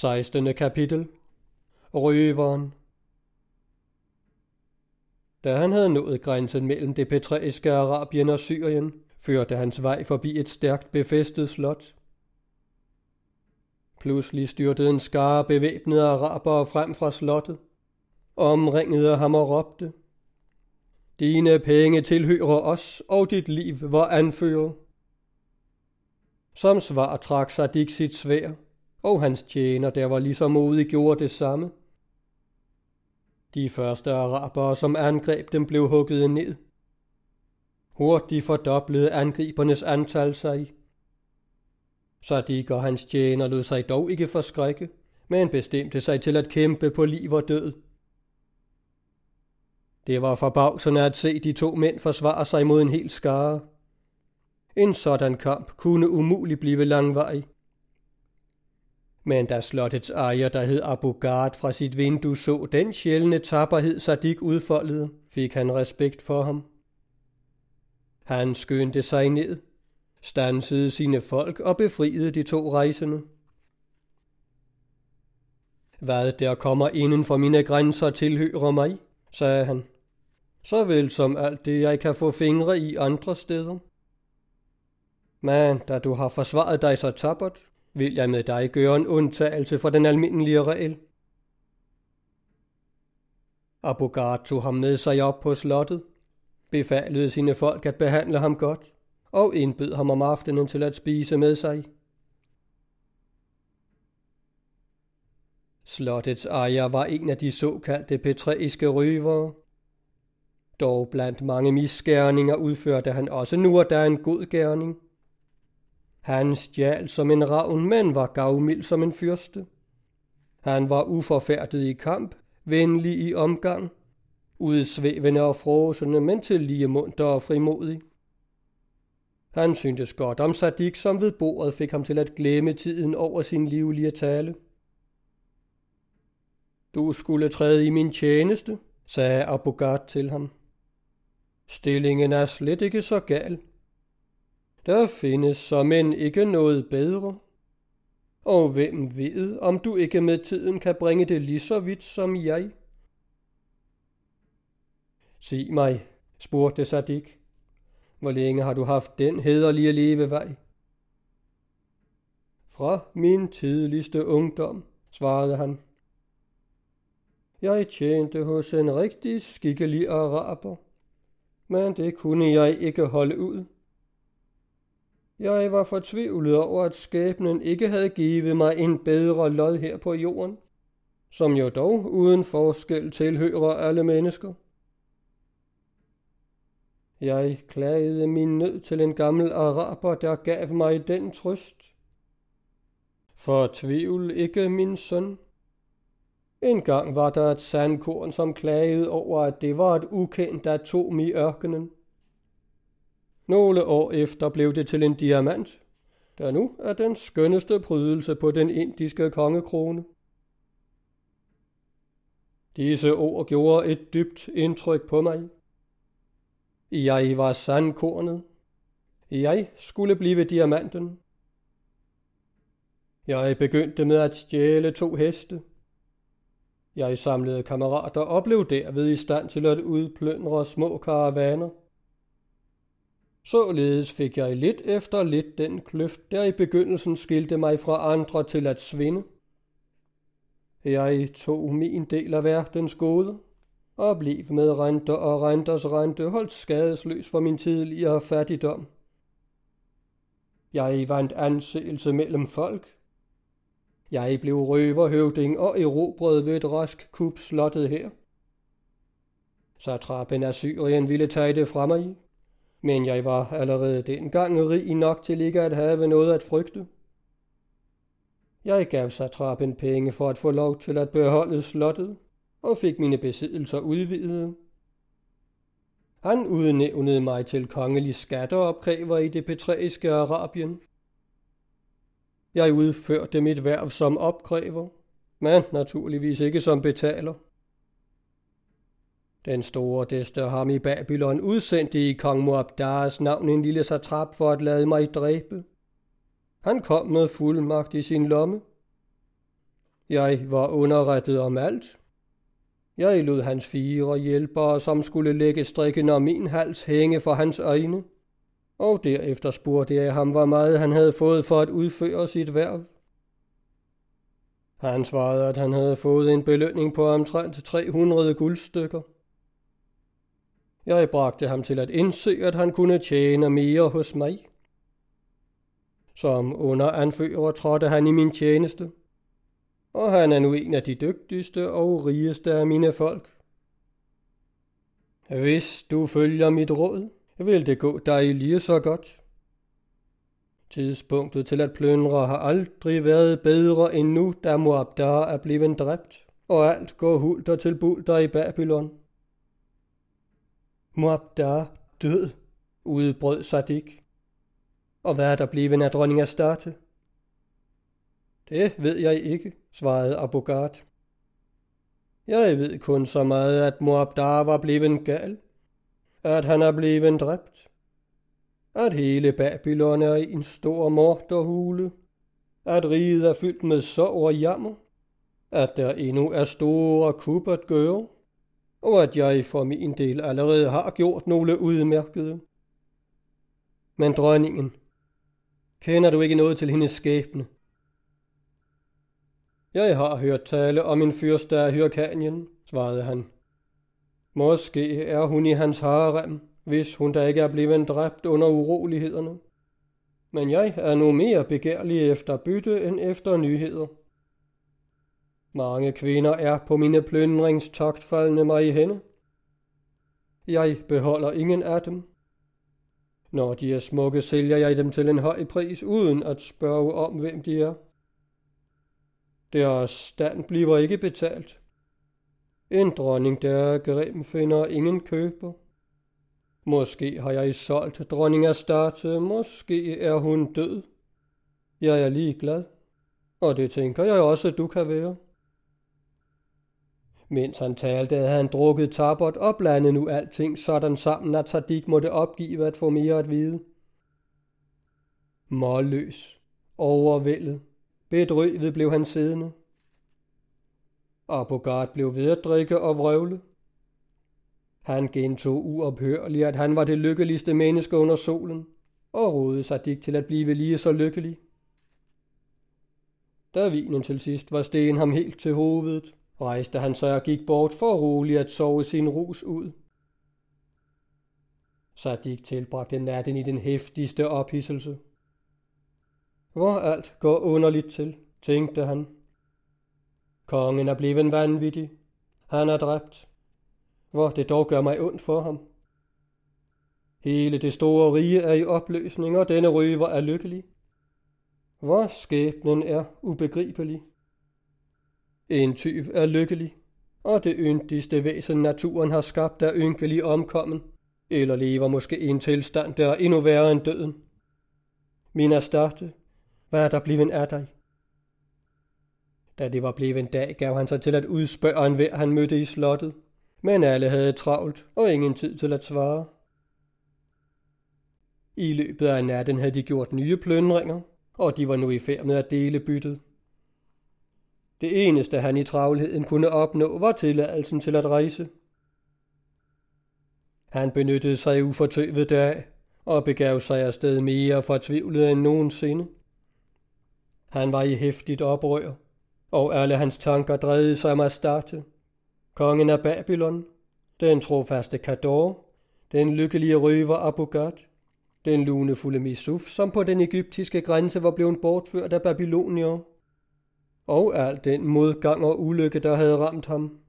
16. kapitel. Røveren. Da han havde nået grænsen mellem det petræiske Arabien og Syrien, førte hans vej forbi et stærkt befæstet slot. Pludselig styrtede en skare bevæbnede arabere frem fra slottet, omringede ham og råbte: "Dine penge tilhører os, og dit liv var anfører." Som svar trak Sadik sit sværd, og hans tjener, der var lige så modig, gjorde det samme. De første arabere, som angreb dem, blev hugget ned. Hurtigt fordoblede angribernes antal sig. Sadik og hans tjener lod sig dog ikke forskrække, men bestemte sig til at kæmpe på liv og død. Det var forbavsende at se de to mænd forsvare sig mod en hel skare. En sådan kamp kunne umuligt blive langvarig. Men da slottets ejer, der hed Abu Gard, fra sit vindue så den sjældne tapperhed Sadik udfoldede, fik han respekt for ham. Han skyndte sig ned, standsede sine folk og befriede de to rejsende. "Hvad der kommer inden for mine grænser tilhører mig," sagde han, "såvel som alt det, jeg kan få fingre i andre steder. Men da du har forsvaret dig så tappert, vil jeg med dig gøre en undtagelse for den almindelige regel." Abu Gard tog ham med sig op på slottet, befalede sine folk at behandle ham godt, og indbød ham om aftenen til at spise med sig. Slottets ejer var en af de såkaldte petræiske røvere. Dog blandt mange misgerninger udførte han også nu og da en god gerning. Han stjal som en ravn, men var gavmild som en fyrste. Han var uforfærdet i kamp, venlig i omgang, udsvævende og fråsende, men til lige munter og frimodig. Han syntes godt om Sadik, som ved bordet fik ham til at glemme tiden over sin livlige tale. "Du skulle træde i min tjeneste," sagde Abu Gard til ham. "Stillingen er slet ikke så gal. Der findes som end ikke noget bedre. Og hvem ved, om du ikke med tiden kan bringe det lige så vidt som jeg?" "Sig mig," spurgte Sadik, "hvor længe har du haft den hæderlige levevej?" "Fra min tidligste ungdom," svarede han. "Jeg tjente hos en rigtig skikkelig araber, men det kunne jeg ikke holde ud. Jeg var fortvivlet over, at skæbnen ikke havde givet mig en bedre lod her på jorden, som jo dog uden forskel tilhører alle mennesker. Jeg klagede min nød til en gammel araber, der gav mig den trøst. Fortvivl ikke, min søn. En gang var der et sandkorn, som klagede over, at det var et ukendt atom i ørkenen. Nogle år efter blev det til en diamant, der nu er den skønneste prydelse på den indiske kongekrone." Disse ord gjorde et dybt indtryk på mig. Jeg var sandkornet. Jeg skulle blive diamanten. Jeg begyndte med at stjæle 2 heste. Jeg samlede kammerater og blev derved i stand til at udplyndre små karavaner. Således fik jeg lidt efter lidt den kløft, der i begyndelsen skilte mig fra andre til at svinde. Jeg tog min del af verdens gode, og blev med renter og renters rente holdt skadesløs for min tidligere fattigdom. Jeg vandt anseelse mellem folk. Jeg blev røverhøvding og erobrede ved et rask kup slottet her. Satrapen af Syrien ville tage det fra mig, men jeg var allerede dengang rig nok til ikke at have noget at frygte. Jeg gav satrapen penge for at få lov til at beholde slottet, og fik mine besiddelser udvidet. Han udnævnede mig til kongelig skatteopkræver i det petræiske Arabien. Jeg udførte mit hverv som opkræver, men naturligvis ikke som betaler. Den store dester ham i Babylon udsendte i kong Muabdars navn en lille satrap for at lade mig dræbe. Han kom med fuldmagt i sin lomme. Jeg var underrettet om alt. Jeg lod hans 4 hjælpere, som skulle lægge strikken om min hals, hænge for hans øjne, og derefter spurgte jeg ham, hvor meget han havde fået for at udføre sit hverv. Han svarede, at han havde fået en belønning på omtrent 300 guldstykker. Jeg bragte ham til at indse, at han kunne tjene mere hos mig. Som underanfører trådte han i min tjeneste, og han er nu en af de dygtigste og rigeste af mine folk. Hvis du følger mit råd, vil det gå dig lige så godt. Tidspunktet til at plyndre har aldrig været bedre end nu, da Muabdar er blevet dræbt, og alt går hulter til bulter i Babylon. Muabdar død, udbrød Sadik. Og hvad er der blevet af dronning Astarte? Det ved jeg ikke, svarede Abu Gard. Jeg ved kun så meget, at Muabdar var blevet gal, at han er blevet dræbt, at hele Babylon er en stor morderhule, at riget er fyldt med sorg og jammer, at der endnu er store kup at gøre, og at jeg for min del allerede har gjort nogle udmærkede. Men dronningen, kender du ikke noget til hendes skæbne? Jeg har hørt tale om en fyrste af Hyrkanien, svarede han. Måske er hun i hans harem, hvis hun da ikke er blevet dræbt under urolighederne. Men jeg er nu mere begærlig efter bytte end efter nyheder. Mange kvinder er på mine plyndringstogt faldende mig i hænde. Jeg beholder ingen af dem. Når de er smukke, sælger jeg dem til en høj pris, uden at spørge om, hvem de er. Deres stand bliver ikke betalt. En dronning, der er grim, finder ingen køber. Måske har jeg solgt dronning Astarte, måske er hun død. Jeg er ligeglad, og det tænker jeg også, du kan være. Mens han talte, havde han drukket tappert og blandet nu alting sådan sammen, at Sadik måtte opgive at få mere at vide. Målløs, overvældet, bedrøvet blev han siddende. Abu Gard blev ved at drikke og vrøvle. Han gentog uophørligt, at han var det lykkeligste menneske under solen, og rådede Sadik til at blive lige så lykkelig. Da vinen til sidst var stegen ham helt til hovedet, rejste han sig og gik bort for roligt at sove sin rus ud. Sadik tilbragte natten i den heftigste ophidselse. Hvor alt går underligt til, tænkte han. Kongen er blevet vanvittig. Han er dræbt. Hvor det dog gør mig ondt for ham. Hele det store rige er i opløsning, og denne røver er lykkelig. Hvor skæbnen er ubegribelig. En tyv er lykkelig, og det yndigste væsen naturen har skabt er ynkelig omkommen, eller lever måske i en tilstand, der er endnu værre end døden. Min Astarte, hvad er der blevet af dig? Da det var blevet en dag, gav han sig til at udspørge enhver han mødte i slottet, men alle havde travlt og ingen tid til at svare. I løbet af natten havde de gjort nye plyndringer, og de var nu i færd med at dele byttet. Det eneste han i travlheden kunne opnå var tilladelsen til at rejse. Han benyttede sig ufortøvet deraf og begav sig afsted mere fortvivlet end nogensinde. Han var i heftigt oprør, og alle hans tanker drejede sig om Astarte, kongen af Babylon, den trofaste Kador, den lykkelige røver Abu Gard, den lunefulde Misuf, som på den egyptiske grænse var blevet bortført af babylonier, og al den modgang og ulykke, der havde ramt ham.